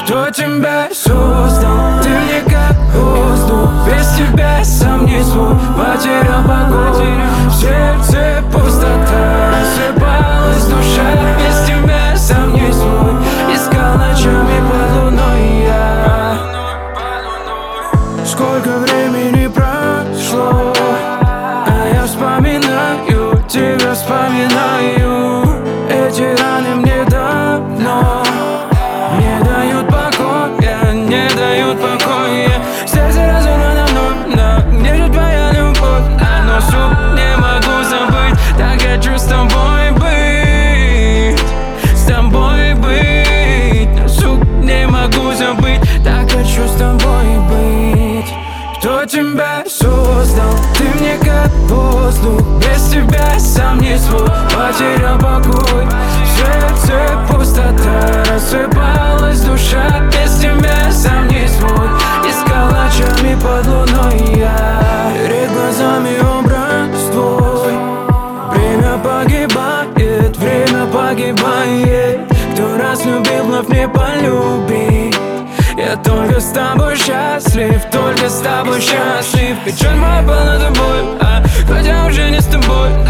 Кто тебя создал? Ты мне как воздух. Без тебя сам не свой. Потерял покой. В сердце пустота. Рассыпалась душа. Без тебя сам не свой. Искал ночами под луной я. Сколько времени прошло, а я вспоминаю тебя, вспоминаю. Эти раны мне давно не дают покоя, не дают покоя. Сердце разорвано мной, но где же твоя любовь? Но суп не могу забыть. Так хочу с тобой быть, с тобой быть. Но суп не могу забыть. Так хочу с тобой быть. Кто тебя создал? Ты мне как воздух. Без тебя сам не свой. Потерял покой. В сердце пустота. Рассыпалась душа. Без тебя сам не свой. Искал ночами под луной я. Перед глазами образ твой. Время погибает, время погибает. Кто раз любил, вновь не полюбит. Я только с тобой счастлив, только с тобой счастлив. Печаль моя полна тобой, хотя уже не с тобой.